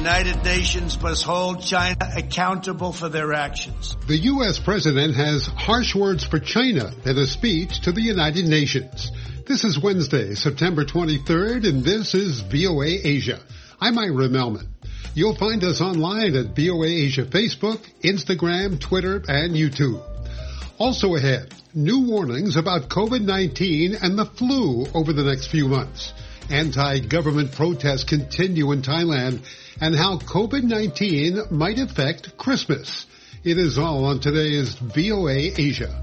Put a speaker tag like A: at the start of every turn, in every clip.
A: United Nations must hold China accountable for their actions.
B: The U.S. president has harsh words for China in a speech to the United Nations. This is Wednesday, September 23rd, and this is VOA Asia. I'm Ira Melman. You'll find us online at VOA Asia Facebook, Instagram, Twitter, and YouTube. Also ahead, new warnings about COVID-19 and the flu over the next few months. Anti-government protests continue in Thailand, and how COVID-19 might affect Christmas. It is all on today's VOA Asia.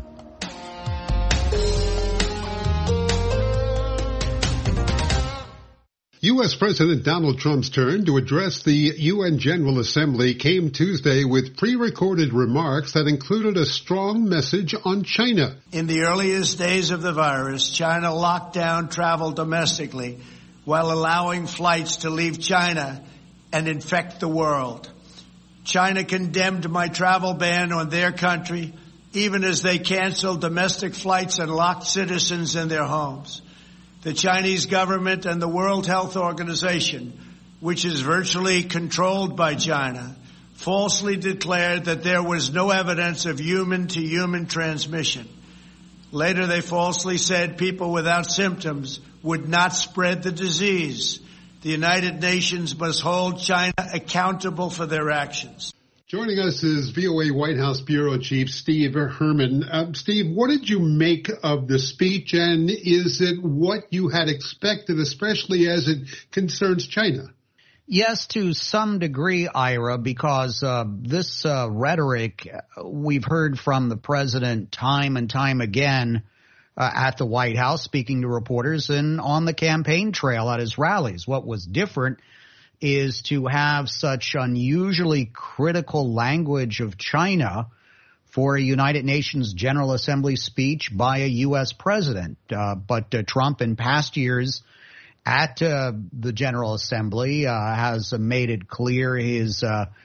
B: U.S. President Donald Trump's turn to address the UN General Assembly came Tuesday with pre-recorded remarks that included a strong message on China.
A: In the earliest days of the virus, China locked down travel domestically while allowing flights to leave China and infect the world. China condemned my travel ban on their country, even as they canceled domestic flights and locked citizens in their homes. The Chinese government and the World Health Organization, which is virtually controlled by China, falsely declared that there was no evidence of human-to-human transmission. Later, they falsely said people without symptoms would not spread the disease. The United Nations must hold China accountable for their actions.
B: Joining us is VOA White House Bureau Chief Steve Herman. Steve, what did you make of the speech, and is it what you had expected, especially as it concerns China?
C: Yes, to some degree, Ira, because this rhetoric we've heard from the president time and time again at the White House, speaking to reporters and on the campaign trail at his rallies. What was different is to have such unusually critical language of China for a United Nations General Assembly speech by a U.S. president. But Trump in past years at the General Assembly has made it clear his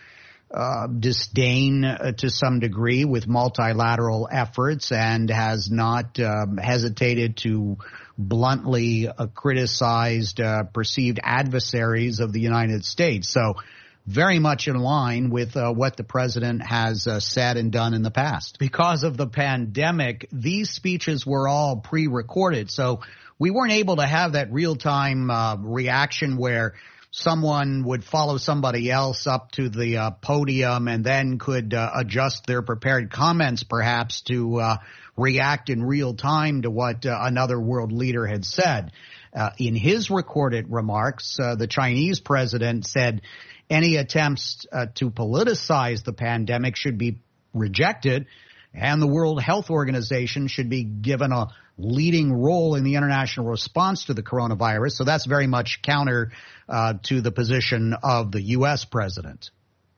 C: disdain to some degree with multilateral efforts and has not hesitated to bluntly criticized perceived adversaries of the United States. So very much in line with what the president has said and done in the past. Because of the pandemic, these speeches were all pre-recorded. So we weren't able to have that real-time reaction where someone would follow somebody else up to the podium and then could adjust their prepared comments perhaps to react in real time to what another world leader had said. In his recorded remarks, the Chinese president said any attempts to politicize the pandemic should be rejected, and the World Health Organization should be given a leading role in the international response to the coronavirus. So that's very much counter to the position of the U.S. president.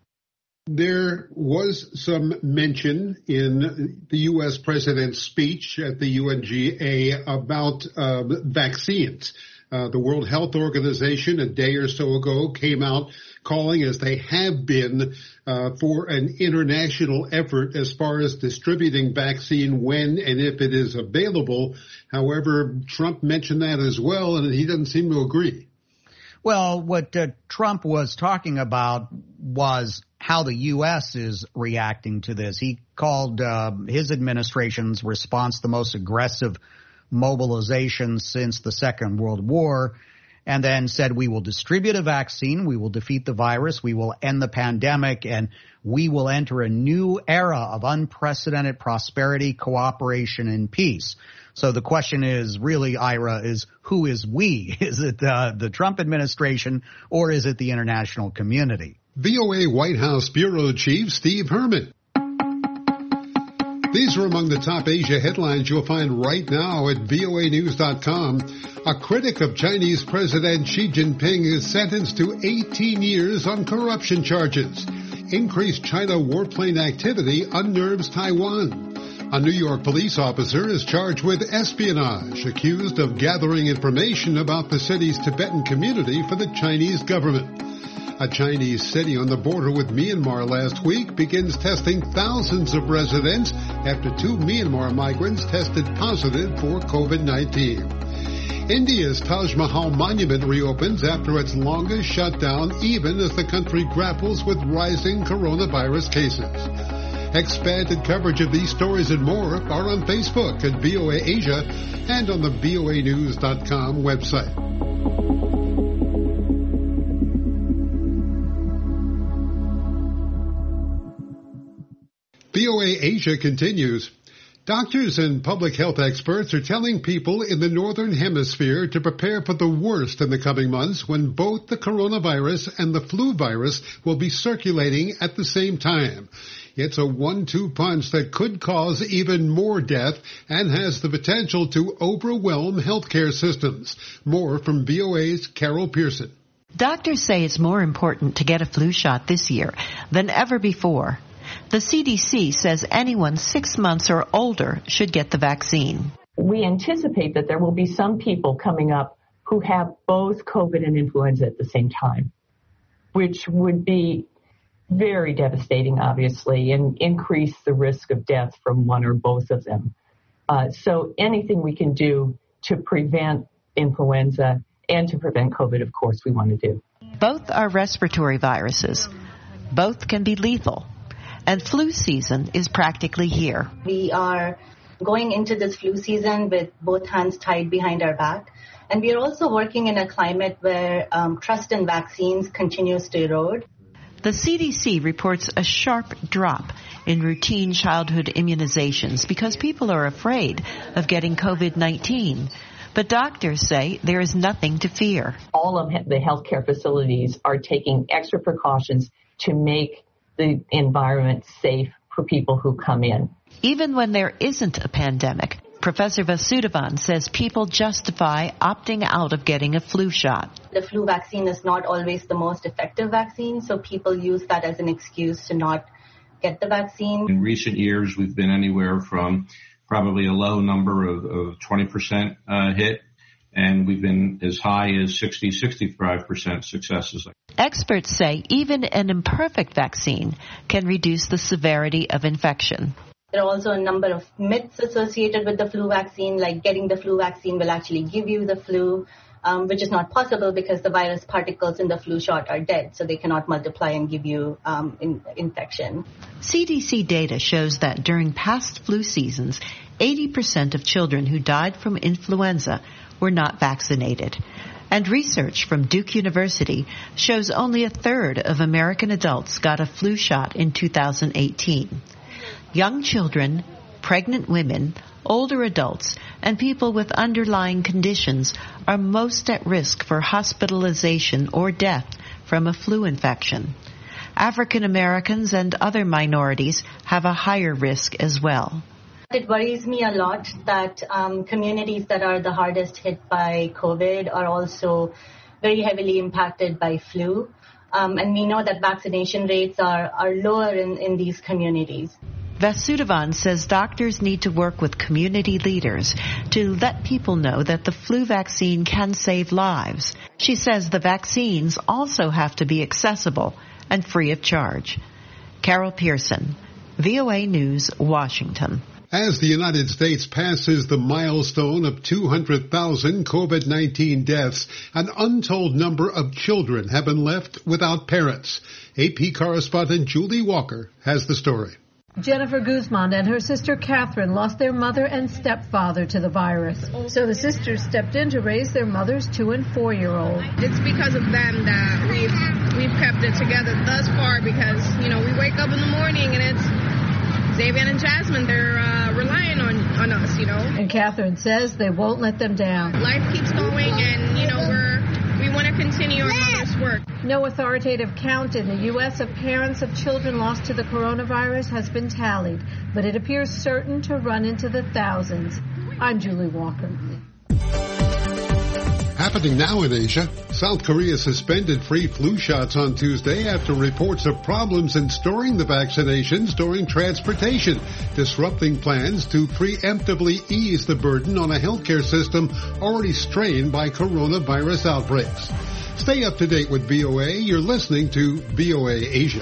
B: There was some mention in the U.S. president's speech at the UNGA about vaccines. The World Health Organization a day or so ago came out calling, as they have been, for an international effort as far as distributing vaccine when and if it is available. However, Trump mentioned that as well, and he doesn't seem to agree.
C: Well, what Trump was talking about was how the U.S. is reacting to this. He called his administration's response the most aggressive mobilization since the Second World War, and then said we will distribute a vaccine, we will defeat the virus, we will end the pandemic, and we will enter a new era of unprecedented prosperity, cooperation, and peace. So the question is really, Ira, is who is we? Is it the Trump administration or is it the international community?
B: VOA White House Bureau Chief Steve Herman. These are among the top Asia headlines you'll find right now at voanews.com. A critic of Chinese President Xi Jinping is sentenced to 18 years on corruption charges. Increased China warplane activity unnerves Taiwan. A New York police officer is charged with espionage, accused of gathering information about the city's Tibetan community for the Chinese government. A Chinese city on the border with Myanmar last week begins testing thousands of residents after 2 Myanmar migrants tested positive for COVID-19. India's Taj Mahal monument reopens after its longest shutdown, even as the country grapples with rising coronavirus cases. Expanded coverage of these stories and more are on Facebook at VOA Asia and on the voanews.com website. VOA Asia continues. Doctors and public health experts are telling people in the Northern Hemisphere to prepare for the worst in the coming months when both the coronavirus and the flu virus will be circulating at the same time. It's a 1-2 punch that could cause even more death and has the potential to overwhelm healthcare systems. More from VOA's Carol Pearson.
D: Doctors say it's more important to get a flu shot this year than ever before. The CDC says anyone 6 months or older should get the vaccine.
E: We anticipate that there will be some people coming up who have both COVID and influenza at the same time, which would be very devastating, obviously, and increase the risk of death from one or both of them. So anything we can do to prevent influenza and to prevent COVID, of course, we want to do.
D: Both are respiratory viruses. Both can be lethal. And flu season is practically here.
F: We are going into this flu season with both hands tied behind our back. And we are also working in a climate where trust in vaccines continues to erode.
D: The CDC reports a sharp drop in routine childhood immunizations because people are afraid of getting COVID-19. But doctors say there is nothing to fear.
E: All of the healthcare facilities are taking extra precautions to make the environment safe for people who come in.
D: Even when there isn't a pandemic, Professor Vasudevan says people justify opting out of getting a flu shot.
F: The flu vaccine is not always the most effective vaccine, so people use that as an excuse to not get the vaccine.
G: In recent years, we've been anywhere from probably a low number of 20% hit, and we've been as high as 65% successes.
D: Experts say even an imperfect vaccine can reduce the severity of infection.
F: There are also a number of myths associated with the flu vaccine, like getting the flu vaccine will actually give you the flu, which is not possible because the virus particles in the flu shot are dead, so they cannot multiply and give you infection.
D: CDC data shows that during past flu seasons, 80% of children who died from influenza were not vaccinated. And research from Duke University shows only a third of American adults got a flu shot in 2018. Young children, pregnant women, older adults, and people with underlying conditions are most at risk for hospitalization or death from a flu infection. African Americans and other minorities have a higher risk as well.
F: It worries me a lot that communities that are the hardest hit by COVID are also very heavily impacted by flu. And we know that vaccination rates are lower in these communities.
D: Vasudevan says doctors need to work with community leaders to let people know that the flu vaccine can save lives. She says the vaccines also have to be accessible and free of charge. Carol Pearson, VOA News, Washington.
B: As the United States passes the milestone of 200,000 COVID-19 deaths, an untold number of children have been left without parents. AP correspondent Julie Walker has the story.
H: Jennifer Guzman and her sister Catherine lost their mother and stepfather to the virus. So the sisters stepped in to raise their mother's 2- and 4-year-old.
I: It's because of them that we've kept it together thus far because, we wake up in the morning and it's Xavier and Jasmine, they're relying on us,
H: And Catherine says they won't let them down.
I: Life keeps going and, we want to continue our mother's work.
H: No authoritative count in the U.S. of parents of children lost to the coronavirus has been tallied, but it appears certain to run into the thousands. I'm Julie Walker.
B: Happening now in Asia, South Korea suspended free flu shots on Tuesday after reports of problems in storing the vaccinations during transportation, disrupting plans to preemptively ease the burden on a healthcare system already strained by coronavirus outbreaks. Stay up to date with VOA. You're listening to VOA Asia.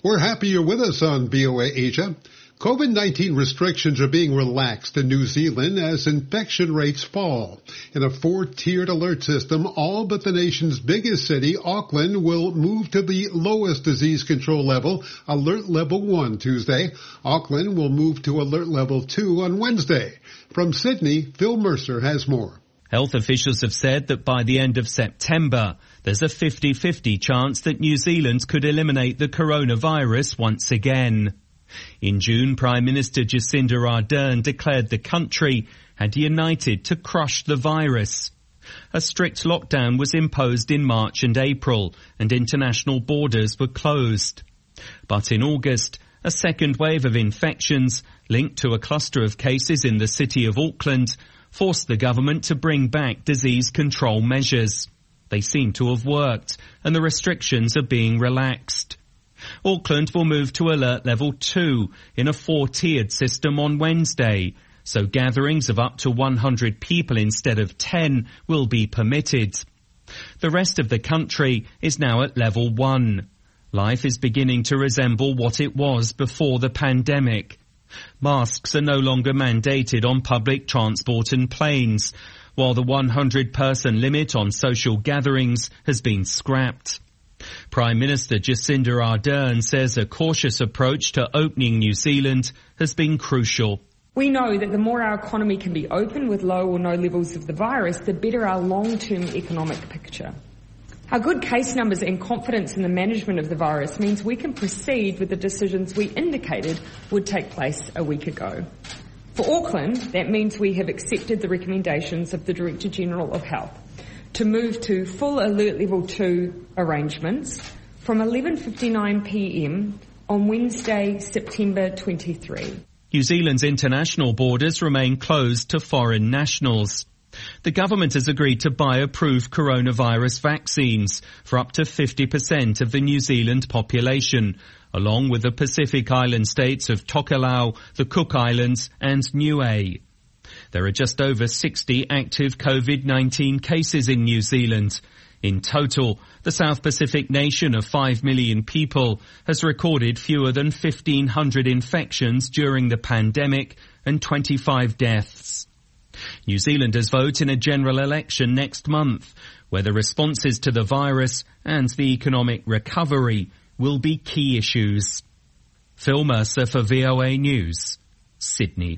B: We're happy you're with us on VOA Asia. COVID-19 restrictions are being relaxed in New Zealand as infection rates fall. In a 4-tiered alert system, all but the nation's biggest city, Auckland, will move to the lowest disease control level, Alert Level 1, Tuesday. Auckland will move to Alert Level 2 on Wednesday. From Sydney, Phil Mercer has more.
J: Health officials have said that by the end of September, there's a 50-50 chance that New Zealand could eliminate the coronavirus once again. In June, Prime Minister Jacinda Ardern declared the country had united to crush the virus. A strict lockdown was imposed in March and April, and international borders were closed. But in August, a second wave of infections linked to a cluster of cases in the city of Auckland forced the government to bring back disease control measures. They seem to have worked, and the restrictions are being relaxed. Auckland will move to Alert Level 2 in a 4-tiered system on Wednesday, so gatherings of up to 100 people instead of 10 will be permitted. The rest of the country is now at Level 1. Life is beginning to resemble what it was before the pandemic. Masks are no longer mandated on public transport and planes, while the 100-person limit on social gatherings has been scrapped. Prime Minister Jacinda Ardern says a cautious approach to opening New Zealand has been crucial.
K: We know that the more our economy can be open with low or no levels of the virus, the better our long-term economic picture. Our good case numbers and confidence in the management of the virus means we can proceed with the decisions we indicated would take place a week ago. For Auckland, that means we have accepted the recommendations of the Director General of Health to move to full Alert Level 2 arrangements from 11:59 p.m. on Wednesday, September 23.
J: New Zealand's international borders remain closed to foreign nationals. The government has agreed to buy approved coronavirus vaccines for up to 50% of the New Zealand population, along with the Pacific Island states of Tokelau, the Cook Islands and Niue. There are just over 60 active COVID-19 cases in New Zealand. In total, the South Pacific nation of 5 million people has recorded fewer than 1,500 infections during the pandemic and 25 deaths. New Zealanders vote in a general election next month, where the responses to the virus and the economic recovery will be key issues. Phil Mercer for VOA News, Sydney.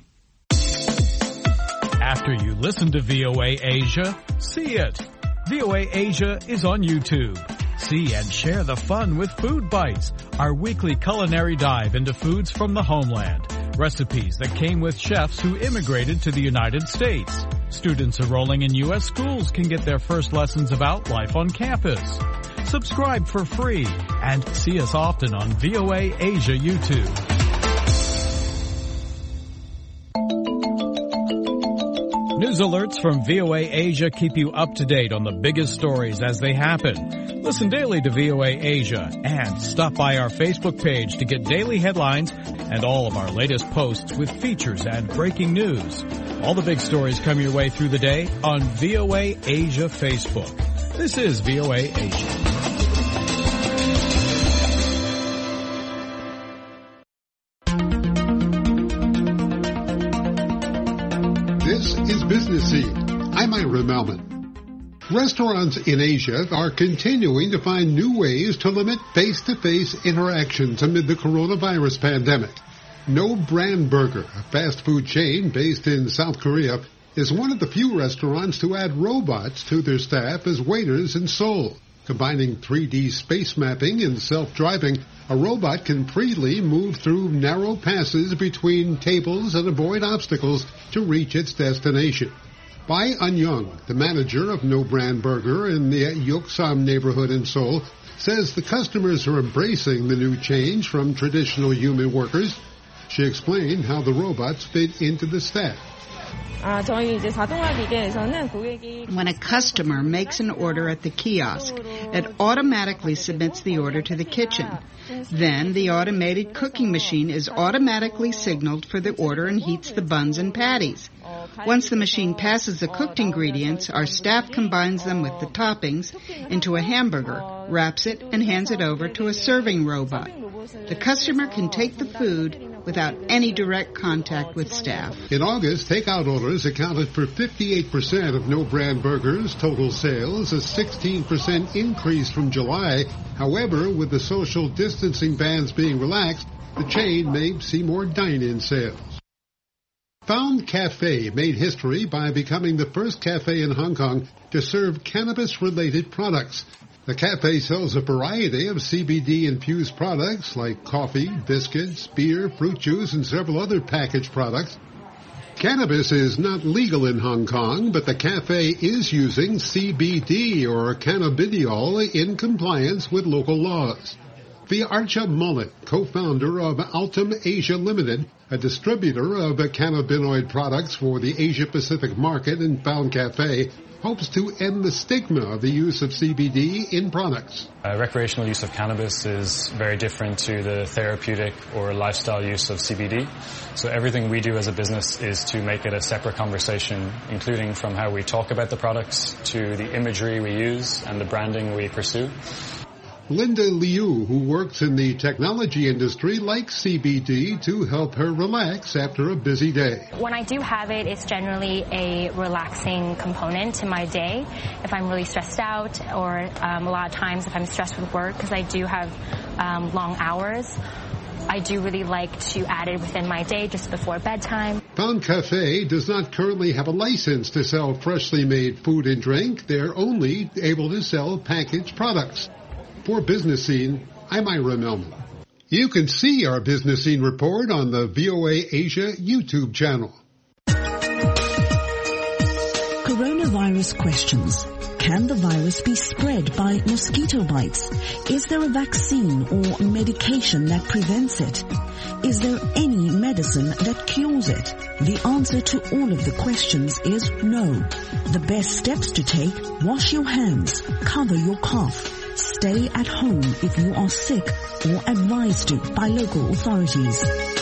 L: After you listen to VOA Asia, see it. VOA Asia is on YouTube. See and share the fun with Food Bites, our weekly culinary dive into foods from the homeland. Recipes that came with chefs who immigrated to the United States. Students enrolling in U.S. schools can get their first lessons about life on campus. Subscribe for free and see us often on VOA Asia YouTube. News alerts from VOA Asia keep you up to date on the biggest stories as they happen. Listen daily to VOA Asia and stop by our Facebook page to get daily headlines and all of our latest posts with features and breaking news. All the big stories come your way through the day on VOA Asia Facebook. This is VOA Asia.
B: This is Business Seat. I'm Ira Melman. Restaurants in Asia are continuing to find new ways to limit face-to-face interactions amid the coronavirus pandemic. No Brand Burger, a fast food chain based in South Korea, is one of the few restaurants to add robots to their staff as waiters in Seoul. Combining 3D space mapping and self-driving, a robot can freely move through narrow passes between tables and avoid obstacles to reach its destination. Bai An-young, the manager of No Brand Burger in the Yeoksam neighborhood in Seoul, says the customers are embracing the new change from traditional human workers. She explained how the robots fit into the staff.
M: When a customer makes an order at the kiosk, it automatically submits the order to the kitchen. Then the automated cooking machine is automatically signaled for the order and heats the buns and patties. Once the machine passes the cooked ingredients, our staff combines them with the toppings into a hamburger, wraps it, and hands it over to a serving robot. The customer can take the food without any direct contact with staff.
B: In August, takeout orders accounted for 58% of no-brand burgers' total sales, a 16% increase from July. However, with the social distancing bans being relaxed, the chain may see more dine-in sales. Found Cafe made history by becoming the first cafe in Hong Kong to serve cannabis-related products. The cafe sells a variety of CBD-infused products like coffee, biscuits, beer, fruit juice, and several other packaged products. Cannabis is not legal in Hong Kong, but the cafe is using CBD or cannabidiol in compliance with local laws. Viarcha Mullet, co-founder of Altum Asia Limited, a distributor of cannabinoid products for the Asia-Pacific market in Found Cafe, hopes to end the stigma of the use of CBD in products.
N: Recreational use of cannabis is very different to the therapeutic or lifestyle use of CBD. So everything we do as a business is to make it a separate conversation, including from how we talk about the products to the imagery we use and the branding we pursue.
B: Linda Liu, who works in the technology industry, likes CBD to help her relax after a busy day.
O: When I do have it, it's generally a relaxing component to my day. If I'm really stressed out, or a lot of times if I'm stressed with work, because I do have long hours, I do really like to add it within my day just before bedtime.
B: Found Cafe does not currently have a license to sell freshly made food and drink. They're only able to sell packaged products. For Business Scene, I'm Ira Melman. You can see our Business Scene report on the VOA Asia YouTube channel.
P: Coronavirus questions. Can the virus be spread by mosquito bites? Is there a vaccine or medication that prevents it? Is there any medicine that cures it? The answer to all of the questions is no. The best steps to take: wash your hands, cover your cough, stay at home if you are sick or advised to by local authorities.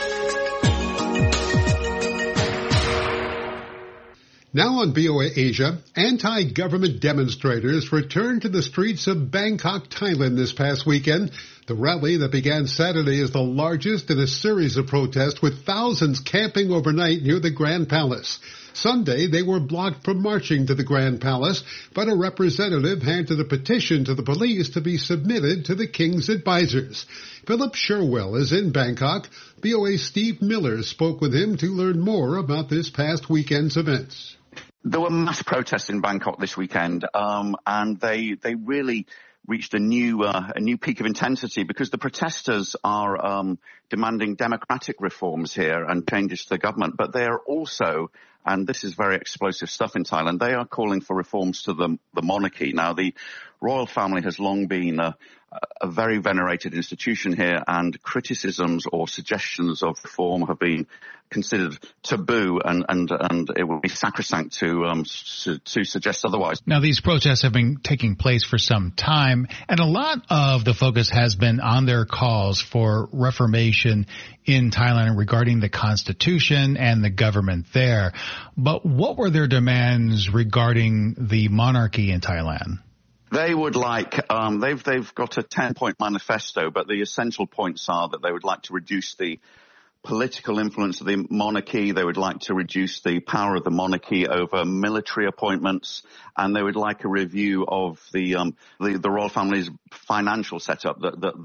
B: Now on VOA Asia, anti-government demonstrators returned to the streets of Bangkok, Thailand this past weekend. The rally that began Saturday is the largest in a series of protests, with thousands camping overnight near the Grand Palace. Sunday, they were blocked from marching to the Grand Palace, but a representative handed a petition to the police to be submitted to the king's advisors. Philip Sherwell is in Bangkok. VOA's Steve Miller spoke with him to learn more about this past weekend's events.
Q: There were mass protests in Bangkok this weekend, and they really reached a new peak of intensity because the protesters are demanding democratic reforms here and changes to the government, but they are also, and this is very explosive stuff in Thailand, they are calling for reforms to the monarchy. Now, the royal family has long been a very venerated institution here, and criticisms or suggestions of reform have been considered taboo, and it would be sacrosanct to suggest otherwise.
R: Now, these protests have been taking place for some time, and a lot of the focus has been on their calls for reformation in Thailand regarding the constitution and the government there. But what were their demands regarding the monarchy in Thailand?
Q: They would like, they've got a 10-point manifesto, but the essential points are that they would like to reduce the political influence of the monarchy. They would like to reduce the power of the monarchy over military appointments, and they would like a review of the royal family's financial setup.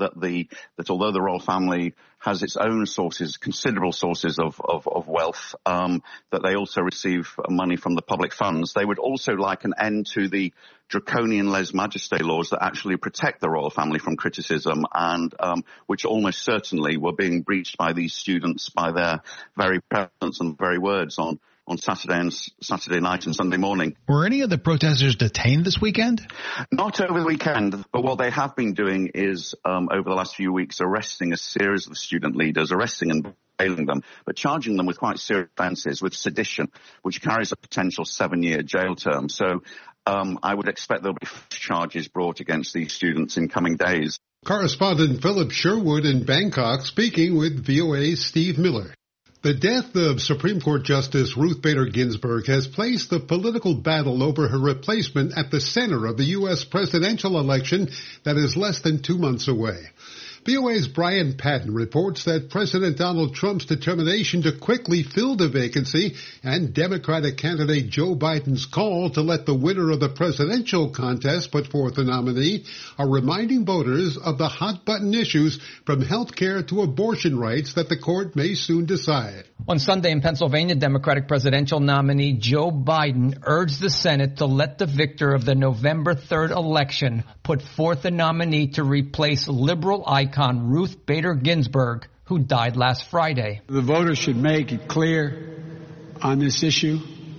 Q: That although the royal family has its own sources, considerable sources of wealth, that they also receive money from the public funds. They would also like an end to the draconian lèse-majesté laws that actually protect the royal family from criticism, and which almost certainly were being breached by these students by their very presence and very words on Saturday night and Sunday morning.
R: Were any of the protesters detained this weekend?
Q: Not over the weekend, but what they have been doing is, over the last few weeks, arresting a series of student leaders, arresting and jailing them, but charging them with quite serious offences, with sedition, which carries a potential 7-year jail term. So I would expect there'll be charges brought against these students in coming days.
B: Correspondent Philip Sherwood in Bangkok speaking with VOA's Steve Miller. The death of Supreme Court Justice Ruth Bader Ginsburg has placed the political battle over her replacement at the center of the U.S. presidential election that is less than 2 months away. VOA's Brian Patton reports that President Donald Trump's determination to quickly fill the vacancy and Democratic candidate Joe Biden's call to let the winner of the presidential contest put forth a nominee are reminding voters of the hot-button issues from health care to abortion rights that the court may soon decide.
S: On Sunday in Pennsylvania, Democratic presidential nominee Joe Biden urged the Senate to let the victor of the November 3rd election put forth a nominee to replace liberal icon Ruth Bader Ginsburg, who died last Friday.
T: The voters should make it clear on this issue.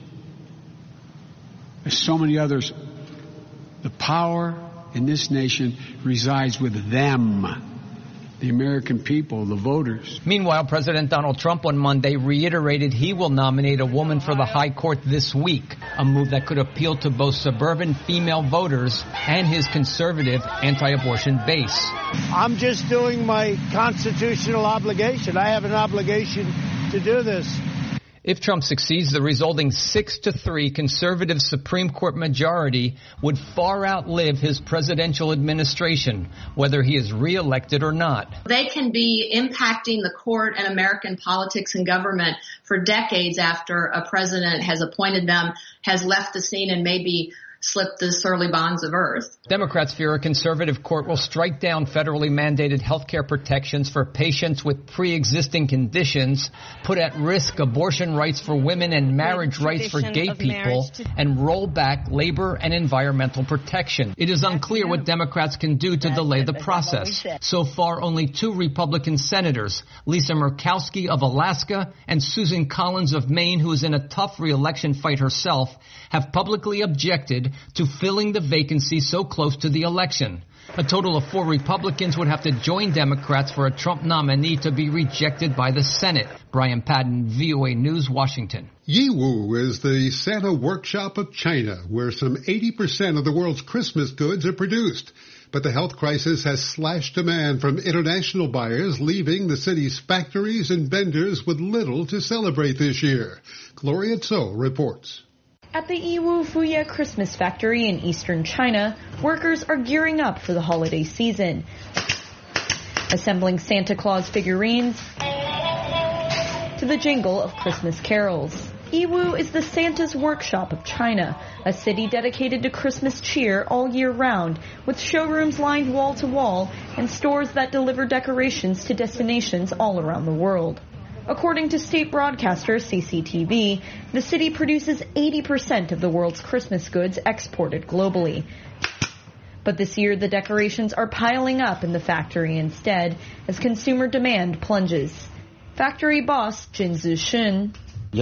T: There's so many others. The power in this nation resides with them. The American people, the voters.
S: Meanwhile, President Donald Trump on Monday reiterated he will nominate a woman for the high court this week, a move that could appeal to both suburban female voters and his conservative anti-abortion base.
A: I'm just doing my constitutional obligation. I have an obligation to do this.
S: If Trump succeeds, the resulting 6-3 conservative Supreme Court majority would far outlive his presidential administration, whether he is reelected or not.
U: They can be impacting the court and American politics and government for decades after a president has appointed them, has left the scene, and maybe slipped the surly bonds of earth.
S: Democrats fear a conservative court will strike down federally mandated health care protections for patients with pre-existing conditions, put at risk abortion rights for women and marriage rights for gay people, and roll back labor and environmental protection. It is unclear what Democrats can do to delay the process. So far, only 2 Republican senators, Lisa Murkowski of Alaska and Susan Collins of Maine, who is in a tough re-election fight herself, have publicly objected to filling the vacancy so close to the election. A total of 4 Republicans would have to join Democrats for a Trump nominee to be rejected by the Senate. Brian Patton, VOA News, Washington.
B: Yiwu is the Santa workshop of China, where some 80% of the world's Christmas goods are produced. But the health crisis has slashed demand from international buyers, leaving the city's factories and vendors with little to celebrate this year. Gloria Tso reports.
V: At the Yiwu Fuya Christmas factory in eastern China, workers are gearing up for the holiday season, assembling Santa Claus figurines to the jingle of Christmas carols. Yiwu is the Santa's workshop of China, a city dedicated to Christmas cheer all year round, with showrooms lined wall to wall and stores that deliver decorations to destinations all around the world. According to state broadcaster CCTV, the city produces 80% of the world's Christmas goods exported globally. But this year, the decorations are piling up in the factory instead, as consumer demand plunges. Factory boss Jin Zixun.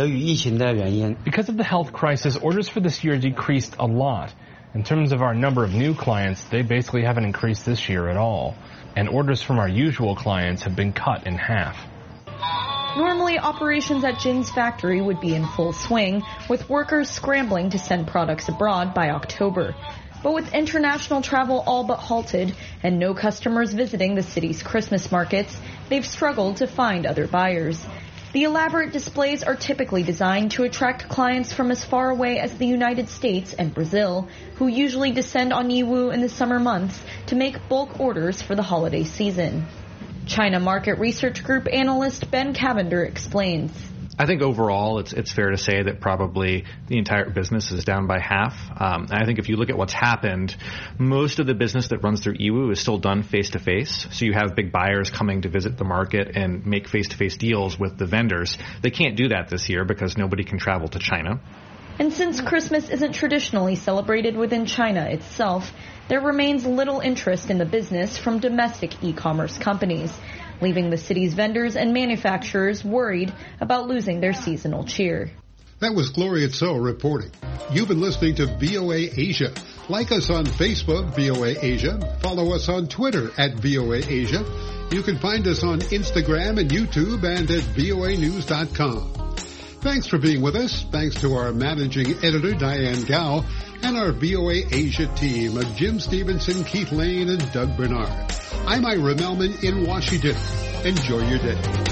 W: Because of the health crisis, orders for this year decreased a lot. In terms of our number of new clients, they basically haven't increased this year at all. And orders from our usual clients have been cut in half.
V: Normally, operations at Jin's factory would be in full swing, with workers scrambling to send products abroad by October. But with international travel all but halted and no customers visiting the city's Christmas markets, they've struggled to find other buyers. The elaborate displays are typically designed to attract clients from as far away as the United States and Brazil, who usually descend on Yiwu in the summer months to make bulk orders for the holiday season. China Market Research Group analyst Ben Cavender explains.
X: I think overall it's fair to say that probably the entire business is down by half. I think if you look at what's happened, most of the business that runs through Yiwu is still done face-to-face. So you have big buyers coming to visit the market and make face-to-face deals with the vendors. They can't do that this year because nobody can travel to China.
V: And since Christmas isn't traditionally celebrated within China itself, there remains little interest in the business from domestic e-commerce companies, leaving the city's vendors and manufacturers worried about losing their seasonal cheer.
B: That was Gloria Tso reporting. You've been listening to VOA Asia. Like us on Facebook, VOA Asia. Follow us on Twitter at VOA Asia. You can find us on Instagram and YouTube and at voanews.com. Thanks for being with us. Thanks to our managing editor, Diane Gao, and our VOA Asia team of Jim Stevenson, Keith Lane, and Doug Bernard. I'm Ira Melman in Washington. Enjoy your day.